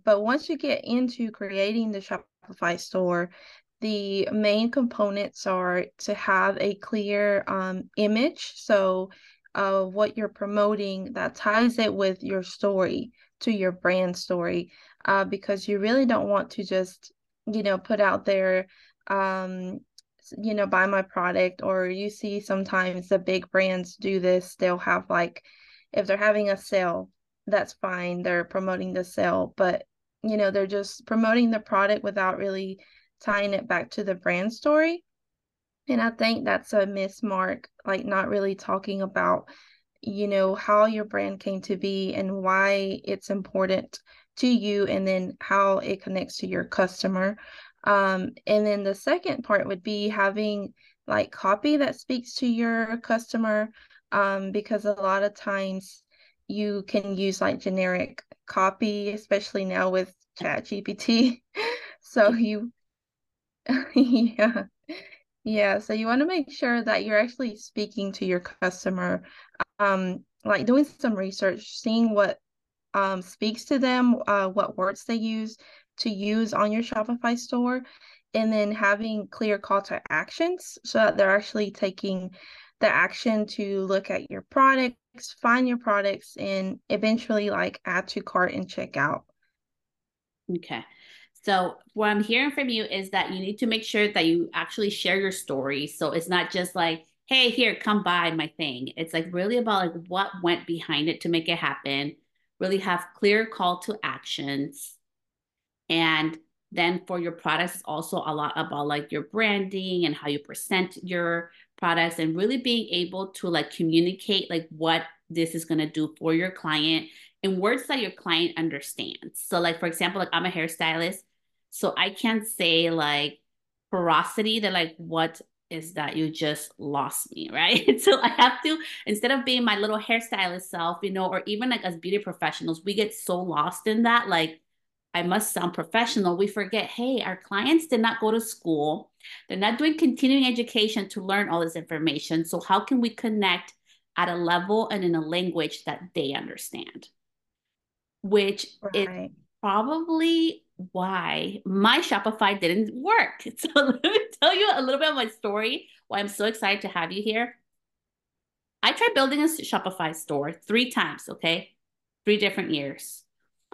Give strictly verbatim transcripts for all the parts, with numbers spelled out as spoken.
but once you get into creating the Shopify store, the main components are to have a clear um, image. So, uh, what you're promoting that ties it with your story, to your brand story, uh, because you really don't want to just, you know, put out there, um, you know, buy my product. Or you see sometimes the big brands do this. They'll have like, if they're having a sale, that's fine. They're promoting the sale, but you know, they're just promoting the product without really tying it back to the brand story. And I think that's a miss mark, like not really talking about, you know, how your brand came to be and why it's important to you, and then how it connects to your customer. Um, and then the second part would be having like copy that speaks to your customer, um, because a lot of times you can use like generic copy, especially now with ChatGPT. So you, yeah. Yeah, so you want to make sure that you're actually speaking to your customer, um, like doing some research, seeing what um speaks to them, uh, what words they use to use on your Shopify store, and then having clear call to actions so that they're actually taking the action to look at your products, find your products, and eventually like add to cart and check out. Okay. So what I'm hearing from you is that you need to make sure that you actually share your story. So it's not just like, hey, here, come buy my thing. It's like really about like what went behind it to make it happen. Really have clear call to actions. And then for your products, it's also a lot about like your branding and how you present your products, and really being able to like communicate like what this is going to do for your client in words that your client understands. So like, for example, like I'm a hairstylist, so I can't say like porosity. They're like, what is that? You just lost me, right? So I have to, instead of being my little hairstylist self, you know, or even like as beauty professionals, we get so lost in that, like, I must sound professional. We forget, hey, our clients did not go to school. They're not doing continuing education to learn all this information. So, how can we connect at a level and in a language that they understand? Which is Right. probably why my Shopify didn't work. So, let me tell you a little bit of my story, why I'm so excited to have you here. I tried building a Shopify store three times, okay? Three different years.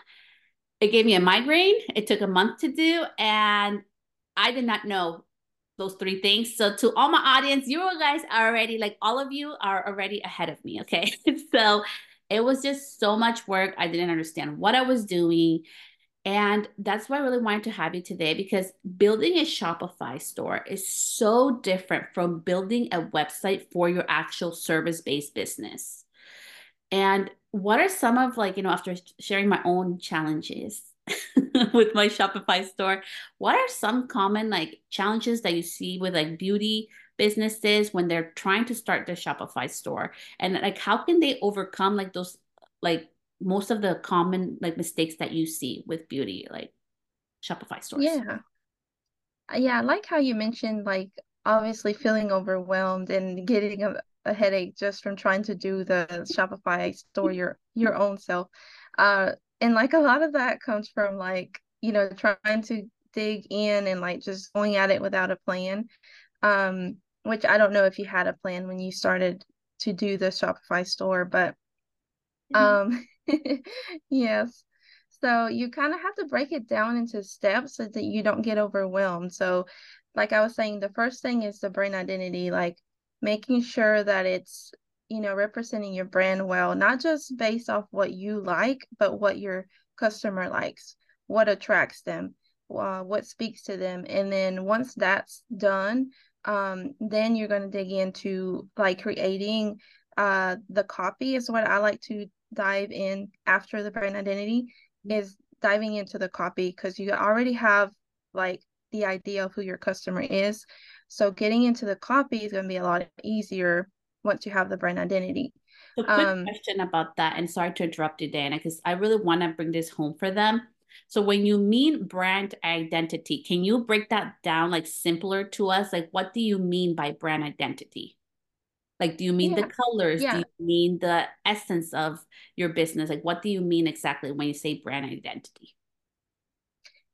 It gave me a migraine. It took a month to do, and I did not know those three things. So to all my audience, you guys are already like, all of you are already ahead of me. Okay. So it was just so much work. I didn't understand what I was doing. And that's why I really wanted to have you today, because building a Shopify store is so different from building a website for your actual service-based business. And what are some of, like, you know, after sharing my own challenges with my Shopify store, what are some common like challenges that you see with like beauty businesses when they're trying to start their Shopify store? And like how can they overcome like those, like most of the common like mistakes that you see with beauty like Shopify stores? Yeah. Yeah, I like how you mentioned like obviously feeling overwhelmed and getting a, a headache just from trying to do the Shopify store your your own self. Uh, and like a lot of that comes from like, you know, trying to dig in and like just going at it without a plan. Um, which I don't know if you had a plan when you started to do the Shopify store, but um, yes. So you kind of have to break it down into steps so that you don't get overwhelmed. So, like I was saying, the first thing is the brand identity, like making sure that it's, you know, representing your brand well, not just based off what you like, but what your customer likes, what attracts them, uh, what speaks to them. And then once that's done, um, then you're going to dig into like creating uh the copy is what I like to dive in after the brand identity, is diving into the copy, because you already have like the idea of who your customer is. So getting into the copy is going to be a lot easier once you have the brand identity. So quick Um, question about that, and sorry to interrupt you, Diana, because I really want to bring this home for them. So when you mean brand identity, can you break that down like simpler to us? Like what do you mean by brand identity? Like do you mean the yeah, colors? Do yeah. you mean the essence of your business? Like what do you mean exactly when you say brand identity?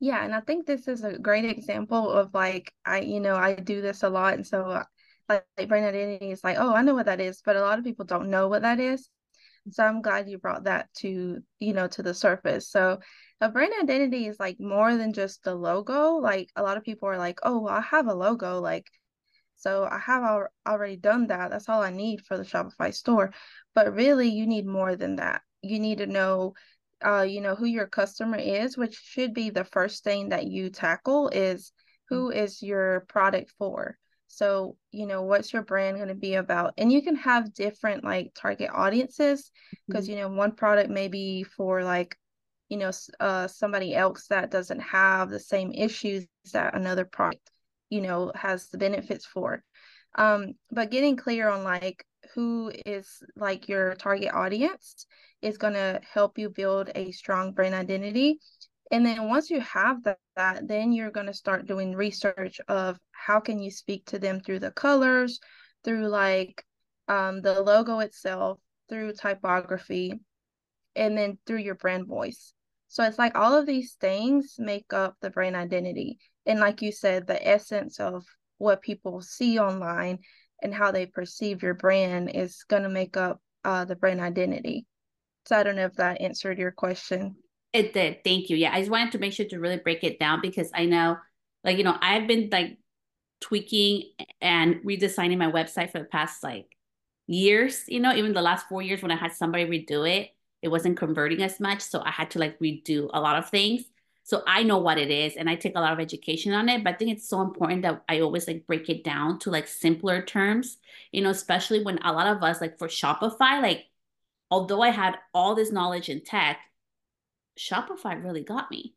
Yeah, and I think this is a great example of like I, you know, I do this a lot, and so uh, like, like brand identity is like, oh, I know what that is, but a lot of people don't know what that is. So I'm glad you brought that to, you know, to the surface. So a brand identity is like more than just the logo. Like a lot of people are like, oh, well, I have a logo, like so I have al already done that. That's all I need for the Shopify store. But really, you need more than that. You need to know, uh, you know, who your customer is, which should be the first thing that you tackle is who is your product for. So, you know, what's your brand going to be about? And you can have different like target audiences because, Mhm. you know, one product may be for like, you know, uh, somebody else that doesn't have the same issues that another product you know has the benefits for um but getting clear on like who is like your target audience is going to help you build a strong brand identity. And then once you have that, that then you're going to start doing research of how can you speak to them through the colors, through like um, the logo itself, through typography, and then through your brand voice. So it's like all of these things make up the brand identity. And like you said, the essence of what people see online and how they perceive your brand is going to make up uh, the brand identity. So I don't know if that answered your question. It did. Thank you. Yeah, I just wanted to make sure to really break it down because I know, like, you know, I've been like tweaking and redesigning my website for the past like years, you know, even the last four years when I had somebody redo it, it wasn't converting as much. So I had to like redo a lot of things. So I know what it is and I take a lot of education on it. But I think it's so important that I always like break it down to like simpler terms, you know, especially when a lot of us, like for Shopify, like, although I had all this knowledge in tech, Shopify really got me.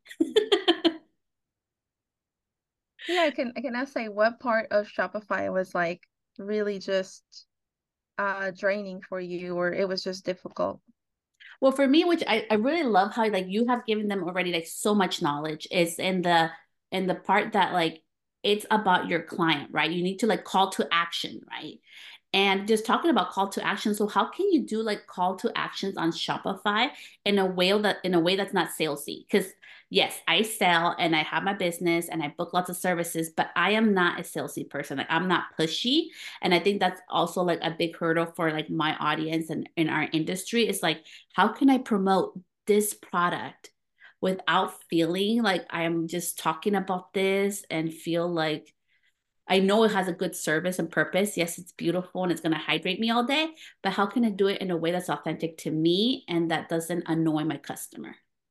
Yeah, I can I can I say what part of Shopify was like really just uh draining for you or it was just difficult? Well, for me, which I, I really love how like you have given them already like so much knowledge is in the in the part that like it's about your client, right? You need to like call to action, right? And just talking about call to action. So how can you do like call to actions on Shopify in a way that in a way that's not salesy? Because yes, I sell and I have my business and I book lots of services, but I am not a salesy person. Like I'm not pushy. And I think that's also like a big hurdle for like my audience and in our industry. Is like, how can I promote this product without feeling like I'm just talking about this and feel like I know it has a good service and purpose. Yes, it's beautiful and it's going to hydrate me all day, but how can I do it in a way that's authentic to me and that doesn't annoy my customer?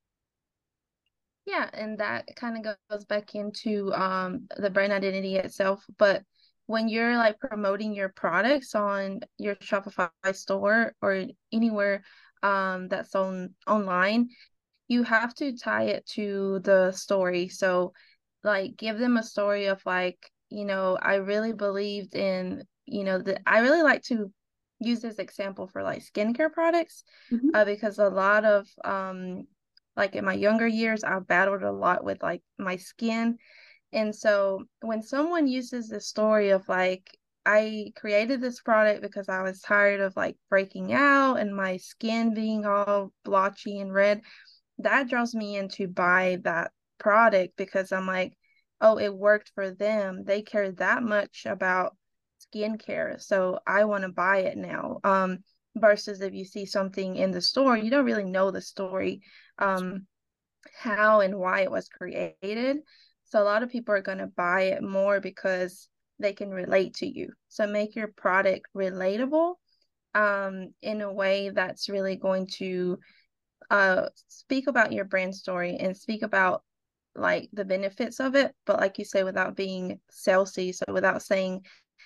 Yeah, and that kind of goes back into um the brand identity itself. But when you're like promoting your products on your Shopify store or anywhere um that's on online, you have to tie it to the story. So like give them a story of like, you know, I really believed in, you know, that I really like to use this example for like skincare products Mhm. uh, because a lot of um like in my younger years I battled a lot with like my skin. And so when someone uses the story of like I created this product because I was tired of like breaking out and my skin being all blotchy and red, that draws me in to buy that product because I'm like, oh, it worked for them. They care that much about skincare, so I want to buy it now. Um, versus if you see something in the store, you don't really know the story, um, how and why it was created. So a lot of people are going to buy it more because they can relate to you. So make your product relatable um, in a way that's really going to uh speak about your brand story and speak about like the benefits of it, but like you say, without being salesy. So without saying,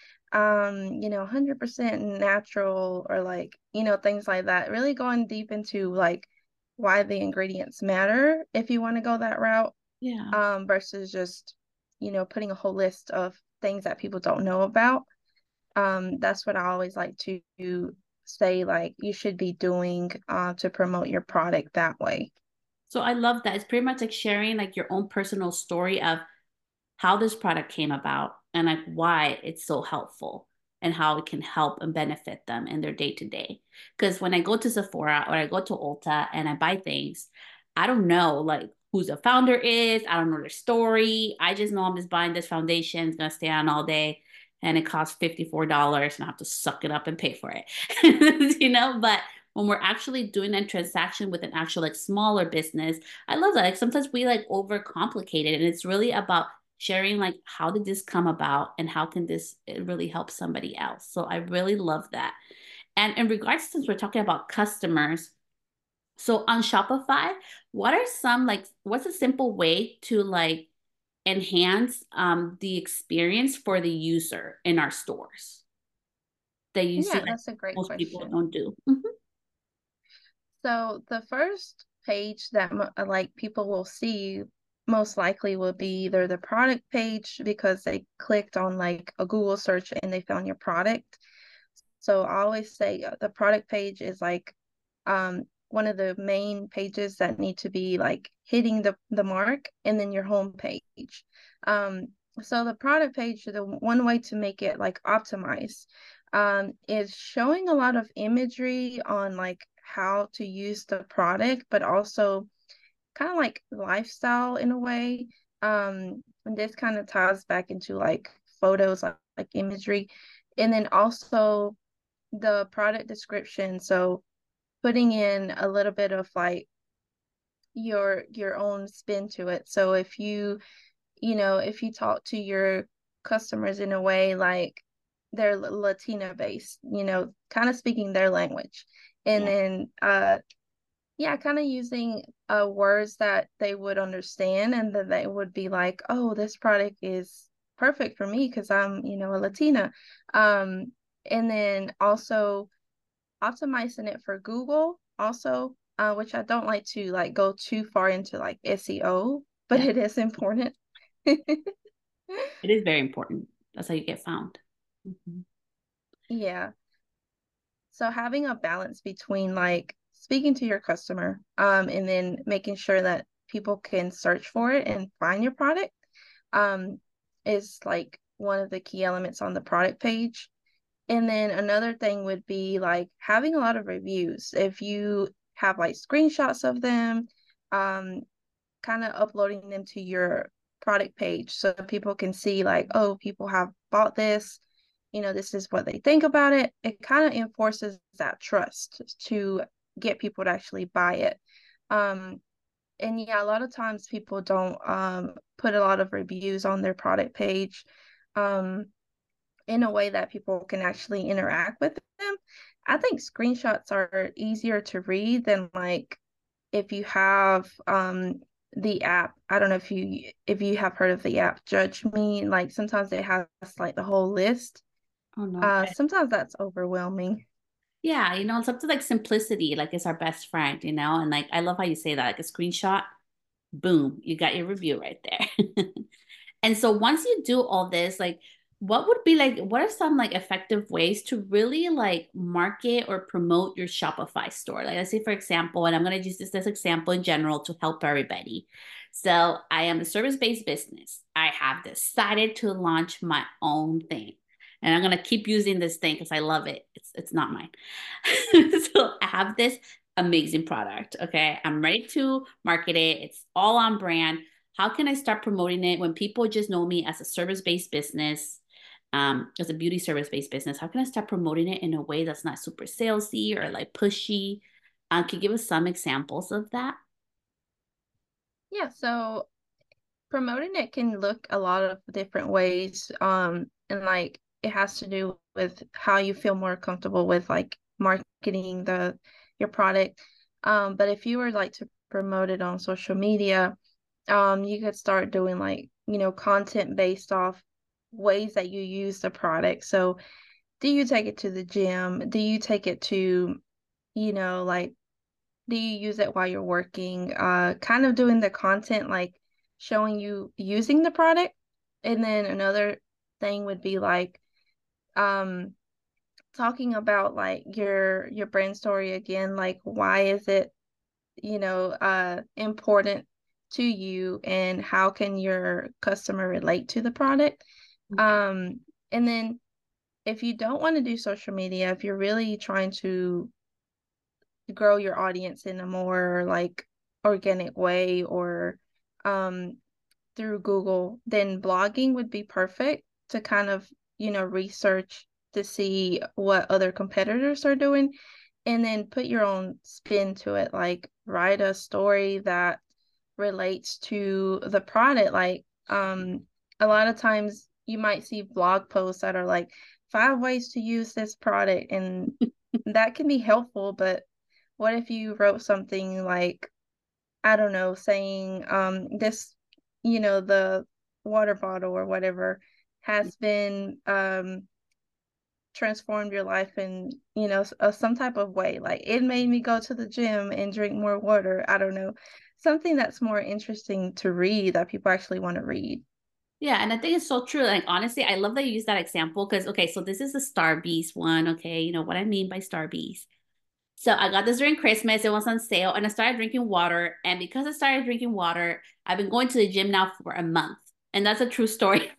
um, you know, one hundred percent natural or like, you know, things like that. Really going deep into like why the ingredients matter if you want to go that route, Yeah. um, versus just, you know, putting a whole list of things that people don't know about. Um, that's what I always like to say, like you should be doing uh, to promote your product that way. So I love that. It's pretty much like sharing like your own personal story of how this product came about and like why it's so helpful and how it can help and benefit them in their day to day. Because when I go to Sephora or I go to Ulta and I buy things, I don't know like who the founder is. I don't know their story. I just know I'm just buying this foundation. It's going to stay on all day. And it costs fifty-four dollars and I have to suck it up and pay for it, you know? But when we're actually doing a transaction with an actual like smaller business, I love that. Like sometimes we like overcomplicate it, and it's really about sharing like how did this come about and how can this really help somebody else. So I really love that. And in regards, since we're talking about customers, so on Shopify, what are some like what's a simple way to like enhance um, the experience for the user in our stores that you see Yeah, like that's a great most people question. don't do? Mhm. So the first page that mo- uh, like people will see most likely will be either the product page because they clicked on like a Google search and they found your product. So I always say uh, the product page is like um one of the main pages that need to be like hitting the the mark, and then your home page. Um so the product page, the one way to make it like optimized um is showing a lot of imagery on like how to use the product, but also kind of like lifestyle in a way. Um, and this kind of ties back into like photos, like, like imagery, and then also the product description. So putting in a little bit of like your your own spin to it. So if you, you know, if you talk to your customers in a way like they're Latina based, you know, kind of speaking their language. And Yeah. then uh yeah, kind of using uh words that they would understand, and that they would be like, oh, this product is perfect for me because I'm, you know, a Latina. Um, and then also optimizing it for Google also, uh, which I don't like to like go too far into like S E O, but Yeah. it is important. It is very important. That's how you get found. Mhm. Yeah. So having a balance between like speaking to your customer, um, and then making sure that people can search for it and find your product, um, is like one of the key elements on the product page. And then another thing would be like having a lot of reviews. If you have like screenshots of them, um, kind of uploading them to your product page so people can see like, oh, people have bought this, you know, this is what they think about it. It kind of enforces that trust to get people to actually buy it. Um, and yeah, a lot of times people don't um, put a lot of reviews on their product page um, in a way that people can actually interact with them. I think screenshots are easier to read than like if you have um the app. I don't know if you if you have heard of the app Judge Me. Like sometimes it has like the whole list. Oh no. Uh, sometimes that's overwhelming. Yeah, you know, something like simplicity, like it's our best friend, you know, and like I love how you say that, like a screenshot, boom, you got your review right there. And so once you do all this, like what would be like, what are some like effective ways to really like market or promote your Shopify store? Like let's say, for example, and I'm going to use this as example in general to help everybody. So I am a service-based business. I have decided to launch my own thing. And I'm going to keep using this thing because I love it. It's it's not mine. So I have this amazing product. Okay. I'm ready to market it. It's all on brand. How can I start promoting it when people just know me as a service-based business, um, as a beauty service-based business? How can I start promoting it in a way that's not super salesy or like pushy? Uh, can you give us some examples of that? Yeah, so promoting it can look a lot of different ways. Um, and like it has to do with how you feel more comfortable with like marketing the your product. Um, but if you were like to promote it on social media, um, you could start doing like, you know, content based off ways that you use the product. So do you take it to the gym? Do you take it to, you know, like do you use it while you're working? Uh, kind of doing the content like showing you using the product. And then another thing would be like um talking about like your your brand story again, like why is it, you know, uh important to you and how can your customer relate to the product? Okay. Um, and then if you don't want to do social media, if you're really trying to grow your audience in a more like organic way or um, through Google, then blogging would be perfect to kind of, you know, research to see what other competitors are doing and then put your own spin to it. Like write a story that relates to the product. Like um a lot of times you might see blog posts that are like five ways to use this product and that can be helpful, but what if you wrote something like, I don't know, saying um this, you know, the water bottle or whatever has been um transformed your life in, you know, uh, some type of way. Like it made me go to the gym and drink more water. I don't know. Something that's more interesting to read that people actually want to read. Yeah, and I think it's so true. Like honestly, I love that you use that example because okay, so this is the Star Beast one. Okay, you know what I mean by Star Beast. So I got this during Christmas. It was on sale, and I started drinking water. And because I started drinking water, I've been going to the gym now for a month, and that's a true story.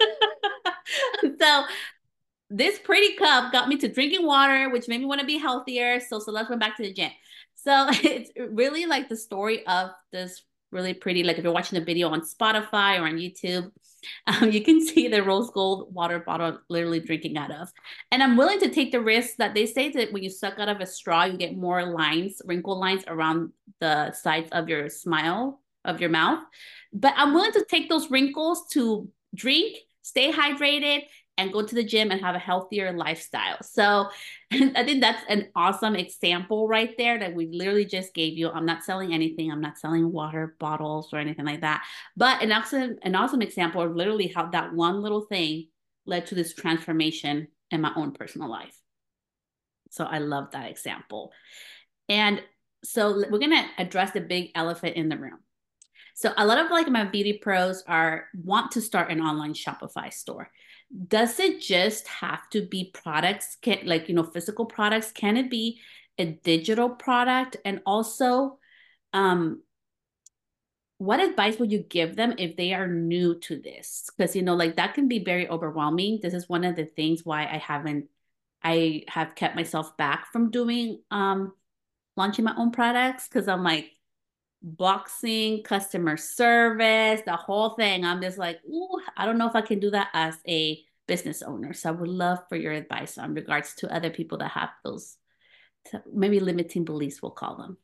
So this pretty cup got me to drinking water, which made me want to be healthier. So so let's went back to the gym. So it's really like the story of this really pretty, like if you're watching the video on Spotify or on YouTube, um, you can see the rose gold water bottle literally drinking out of. And I'm willing to take the risk that they say that when you suck out of a straw, you get more lines, wrinkle lines around the sides of your smile, of your mouth. But I'm willing to take those wrinkles to drink, stay hydrated, and go to the gym and have a healthier lifestyle. So I think that's an awesome example right there that we literally just gave you. I'm not selling anything. I'm not selling water bottles or anything like that. But an awesome, an awesome example of literally how that one little thing led to this transformation in my own personal life. So I love that example. And so we're going to address the big elephant in the room. So a lot of like my beauty pros are want to start an online Shopify store. Does it just have to be products, can, like, you know, physical products? Can it be a digital product? And also, um, what advice would you give them if they are new to this? Because, you know, like that can be very overwhelming. This is one of the things why I haven't, I have kept myself back from doing, um, launching my own products because I'm like, boxing, customer service, the whole thing. I'm just like, ooh, I don't know if I can do that as a business owner. So I would love for your advice on regards to other people that have those maybe limiting beliefs, we'll call them.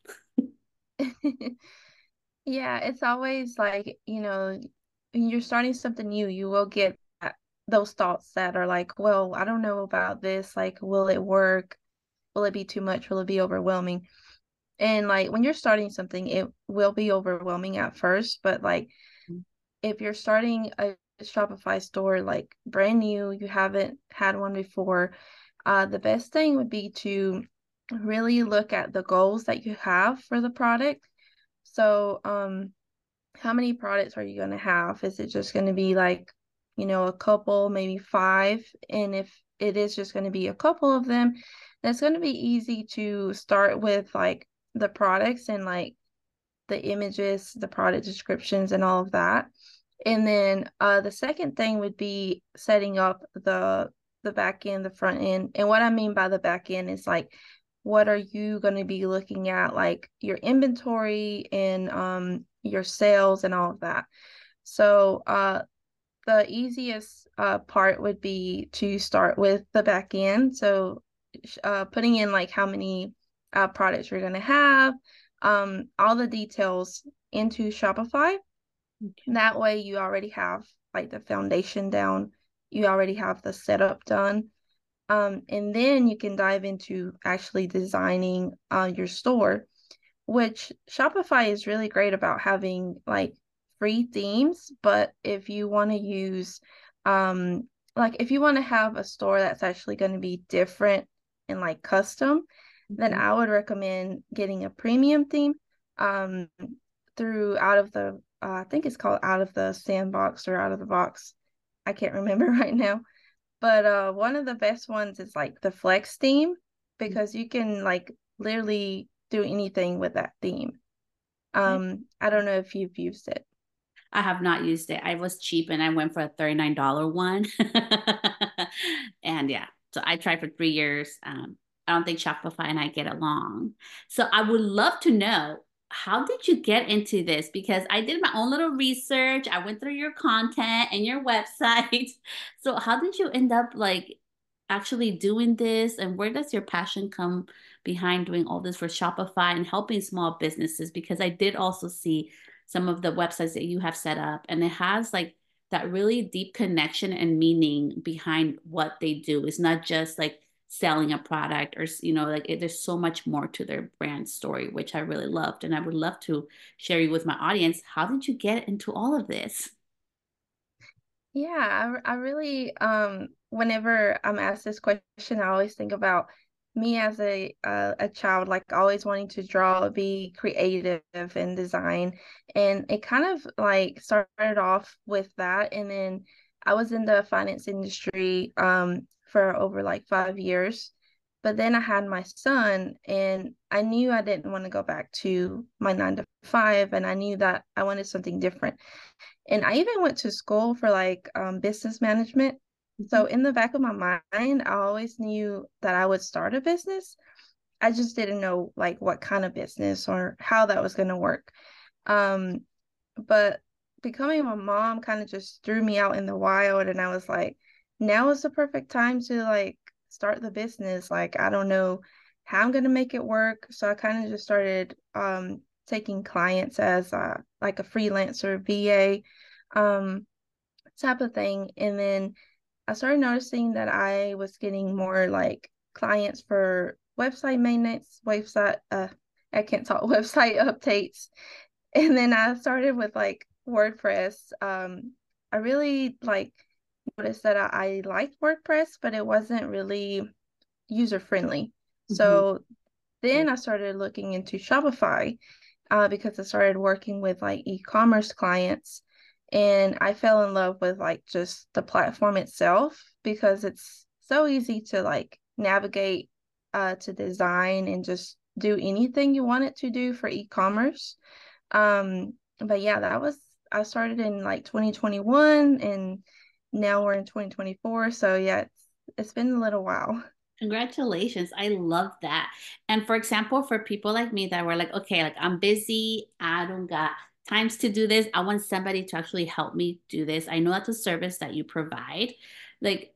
Yeah, it's always like, you know, when you're starting something new, you will get that, those thoughts that are like, well, I don't know about this. Like, will it work? Will it be too much? Will it be overwhelming? And like when you're starting something, it will be overwhelming at first, but like if you're starting a Shopify store like brand new, you haven't had one before, uh, the best thing would be to really look at the goals that you have for the product. So, um, how many products are you going to have? Is it just going to be like, you know, a couple, maybe five? And if it is just going to be a couple of them, that's going to be easy to start with like the products and like the images, the product descriptions, and all of that. And then uh, the second thing would be setting up the the back end, the front end. And what I mean by the back end is like, what are you going to be looking at, like your inventory and um, your sales and all of that. So uh, the easiest uh, part would be to start with the back end. So uh, putting in like how many uh, products you're going to have, um, all the details into Shopify. Okay. That way you already have like the foundation down. You already have the setup done. Um, and then you can dive into actually designing uh, your store, which Shopify is really great about having like free themes. But if you want to use, um, like if you want to have a store that's actually going to be different and like custom, then Mhm. I would recommend getting a premium theme um, through out of the, uh, I think it's called out of the sandbox or out of the box. I can't remember right now. But uh, one of the best ones is like the Flex theme because you can like literally do anything with that theme. Okay. Um, I don't know if you've used it. I have not used it. I was cheap and I went for a thirty-nine dollars one. And yeah, so I tried for three years. Um, I don't think Shopify and I get along. So I would love to know how did you get into this? Because I did my own little research. I went through your content and your website. So how did you end up like actually doing this? And where does your passion come behind doing all this for Shopify and helping small businesses? Because I did also see some of the websites that you have set up, and it has like that really deep connection and meaning behind what they do. It's not just like selling a product, or you know like it, there's so much more to their brand story, which I really loved, and I would love to share you with my audience. How did you get into all of this? Yeah, I, I really, um, whenever I'm asked this question, I always think about me as a uh, a child, like always wanting to draw, be creative and design. And it kind of like started off with that. And then I was in the finance industry um for over like five years. But then I had my son, and I knew I didn't want to go back to my nine to five, and I knew that I wanted something different. And I even went to school for like um, business management. So Mhm. in the back of my mind, I always knew that I would start a business. I just didn't know like what kind of business or how that was going to work. Um, but becoming a mom kind of just threw me out in the wild, and I was like, now is the perfect time to like start the business. Like I don't know how I'm going to make it work. So I kind of just started um taking clients as uh, like a freelancer V A um type of thing. And then I started noticing that I was getting more like clients for website maintenance, website uh I can't talk website updates. And then I started with like WordPress. Um I really like noticed that I, I liked WordPress, but it wasn't really user friendly. Mhm. So then I started looking into Shopify uh, because I started working with like e-commerce clients, and I fell in love with like just the platform itself because it's so easy to like navigate, uh, to design and just do anything you want it to do for e-commerce. Um, but yeah, that was I started in like twenty twenty-one, and now we're in twenty twenty-four. So yeah, it's it's been a little while. Congratulations. I love that. And for example, for people like me that were like, okay, like I'm busy, I don't got times to do this. I want somebody to actually help me do this. I know that's a service that you provide. Like,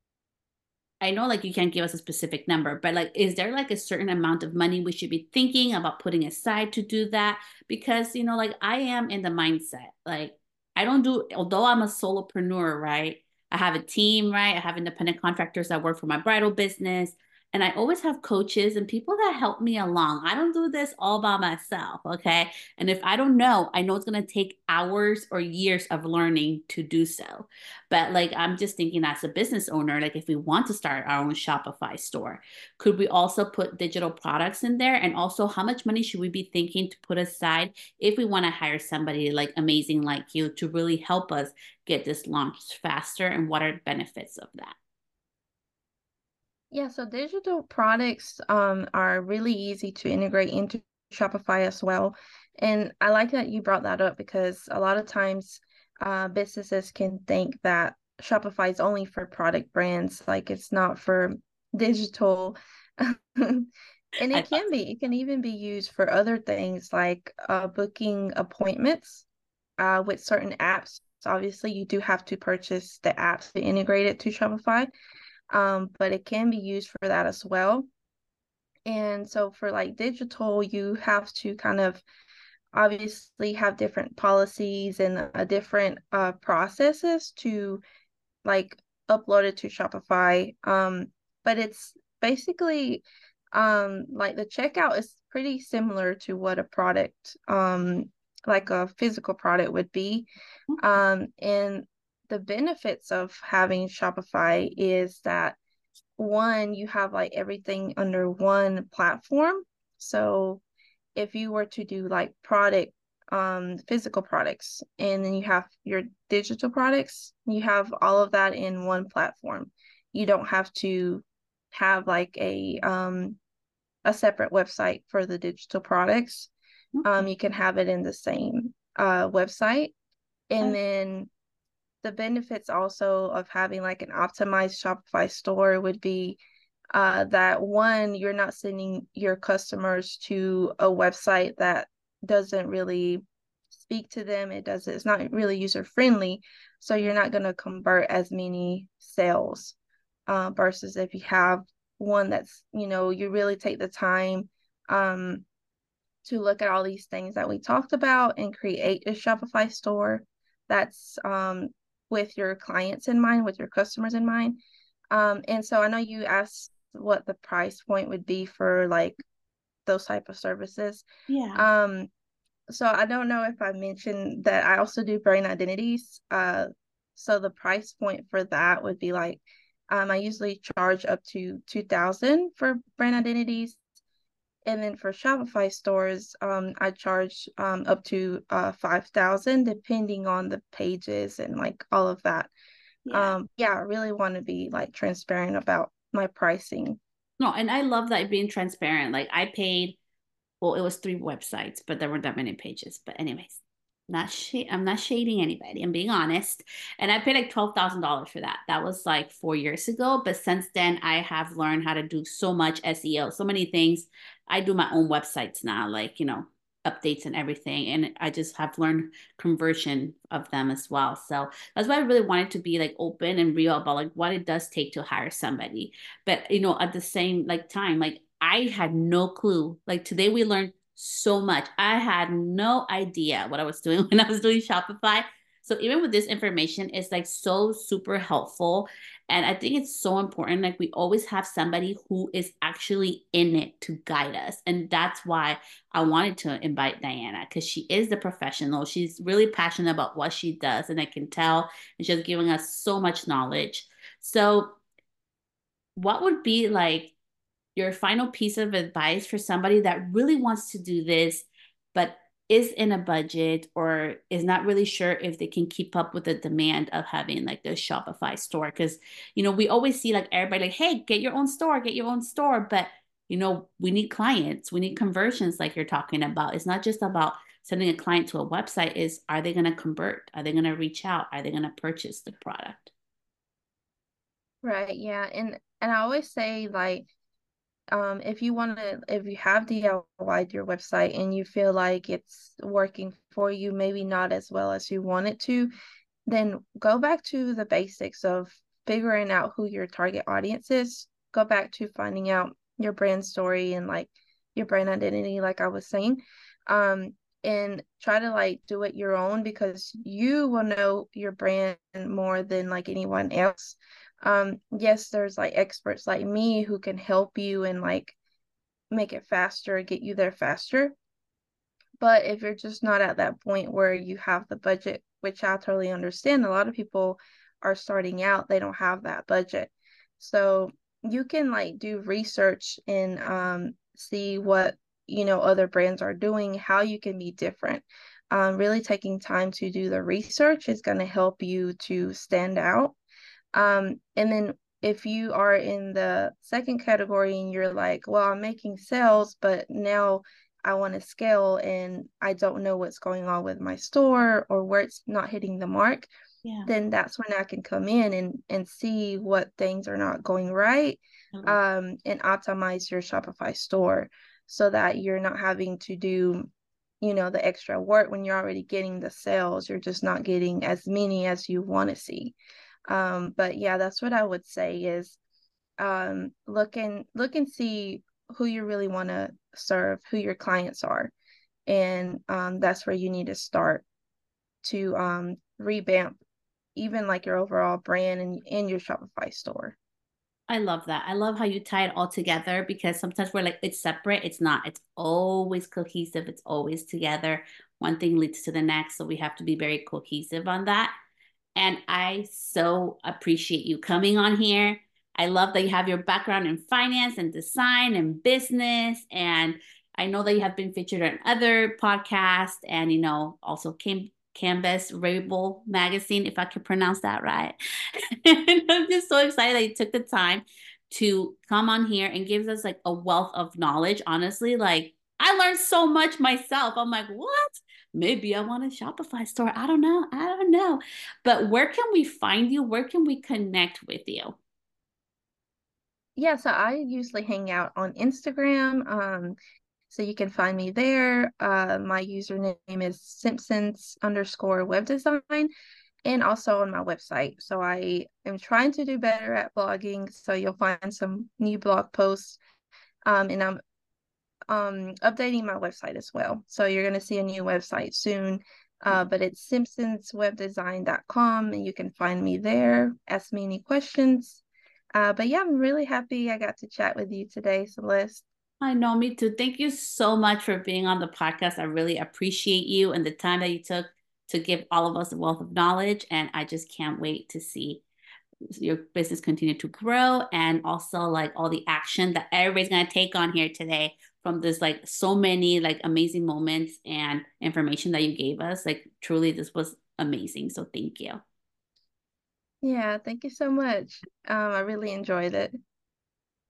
I know like you can't give us a specific number, but like, is there like a certain amount of money we should be thinking about putting aside to do that? Because, you know, like I am in the mindset, like I don't do, although I'm a solopreneur, right? I have a team, right? I have independent contractors that work for my bridal business. And I always have coaches and people that help me along. I don't do this all by myself, okay? And if I don't know, I know it's going to take hours or years of learning to do so. But like, I'm just thinking as a business owner, like if we want to start our own Shopify store, could we also put digital products in there? And also, how much money should we be thinking to put aside if we want to hire somebody like amazing like you to really help us get this launched faster? And what are the benefits of that? Yeah, so digital products um, are really easy to integrate into Shopify as well. And I like that you brought that up because a lot of times uh, businesses can think that Shopify is only for product brands, like it's not for digital. And I it thought can be, it can even be used for other things like uh, booking appointments uh, with certain apps. So obviously, you do have to purchase the apps to integrate it to Shopify, um, but it can be used for that as well. And so for like digital, you have to kind of obviously have different policies and a different uh, processes to like upload it to Shopify. Um, but it's basically um like the checkout is pretty similar to what a product um like a physical product would be. Um, and the benefits of having Shopify is that one, you have like everything under one platform. So if you were to do like product, um, physical products, and then you have your digital products, you have all of that in one platform. You don't have to have like a um a separate website for the digital products. Um, okay. you can have it in the same uh website. And Uh, then the benefits also of having like an optimized Shopify store would be uh, that one, you're not sending your customers to a website that doesn't really speak to them. It doesn't, it's not really user friendly. So you're not going to convert as many sales uh, versus if you have one that's, you know, you really take the time um, to look at all these things that we talked about and create a Shopify store that's um, with your clients in mind, with your customers in mind. Um, and so I know you asked what the price point would be for like those type of services. Yeah. Um, so I don't know if I mentioned that I also do brand identities. Uh, so the price point for that would be like, um, I usually charge up to two thousand for brand identities. And then for Shopify stores, um, I charge um, up to uh, five thousand depending on the pages and like all of that. Yeah. Um, yeah, I really want to be like transparent about my pricing. No, and I love that being transparent. Like I paid, well, it was three websites, but there weren't that many pages. But anyways, not sh- I'm not shading anybody. I'm being honest. And I paid like twelve thousand dollars for that. That was like four years ago. But since then, I have learned how to do so much S E O, so many things. I do my own websites now, like, you know, updates and everything. And I just have learned conversion of them as well. So that's why I really wanted to be like open and real about like what it does take to hire somebody. But, you know, at the same like time, like I had no clue. Like today we learned so much. I had no idea what I was doing when I was doing Shopify. So even with this information, it's like so super helpful. And I think it's so important. Like we always have somebody who is actually in it to guide us. And that's why I wanted to invite Diana because she is the professional. She's really passionate about what she does. And I can tell, and she's giving us so much knowledge. So what would be like your final piece of advice for somebody that really wants to do this, but is in a budget or is not really sure if they can keep up with the demand of having like the Shopify store? Because, you know, we always see like everybody like, hey, get your own store, get your own store. But, you know, we need clients, we need conversions like you're talking about. It's not just about sending a client to a website, is are they going to convert? Are they going to reach out? Are they going to purchase the product? Right, yeah. And and I always say like um if you want to if you have D I Y'd your website and you feel like it's working for you, maybe not as well as you want it to, then go back to the basics of figuring out who your target audience is. Go back to finding out your brand story and like your brand identity, like I was saying. Um, and try to like do it your own because you will know your brand more than like anyone else. Um, yes, there's like experts like me who can help you and like make it faster, get you there faster. But if you're just not at that point where you have the budget, which I totally understand, a lot of people are starting out, they don't have that budget. So you can like do research and um, see what, you know, other brands are doing, how you can be different. Um, really taking time to do the research is going to help you to stand out. Um, and then if you are in the second category and you're like, well, I'm making sales, but now I want to scale and I don't know what's going on with my store or where it's not hitting the mark, Yeah. then that's when I can come in and and see what things are not going right, um, and optimize your Shopify store so that you're not having to do, you know, the extra work when you're already getting the sales. You're just not getting as many as you want to see. Um, but yeah, that's what I would say is um, look and look and see who you really want to serve, who your clients are, and um, that's where you need to start to um, revamp even like your overall brand and in your Shopify store. I love that. I love how you tie it all together because sometimes we're like, it's separate. It's not. It's always cohesive. It's always together. One thing leads to the next. So we have to be very cohesive on that. And I so appreciate you coming on here. I love that you have your background in finance and design and business. And I know that you have been featured on other podcasts and, you know, also came Canvas Rebel magazine, if I could pronounce that right. And I'm just so excited that you took the time to come on here and gives us like a wealth of knowledge. Honestly, like I learned so much myself. I'm like, what? Maybe I want a Shopify store. I don't know. I don't know. But where can we find you? Where can we connect with you? Yeah, so I usually hang out on Instagram. Um, So you can find me there. Uh, my username is Simpsons underscore web design, and also on my website. So I am trying to do better at blogging. So you'll find some new blog posts. Um, and I'm um updating my website as well. So you're gonna see a new website soon. Uh, but it's simpsons web design dot com, and you can find me there. Ask me any questions. Uh, but yeah, I'm really happy I got to chat with you today, Celeste. I know, me too. Thank you so much for being on the podcast. I really appreciate you and the time that you took to give all of us a wealth of knowledge. And I just can't wait to see your business continue to grow, and also like all the action that everybody's going to take on here today from this, like so many like amazing moments and information that you gave us. Like truly, this was amazing. So thank you. Yeah, thank you so much. Um, I really enjoyed it.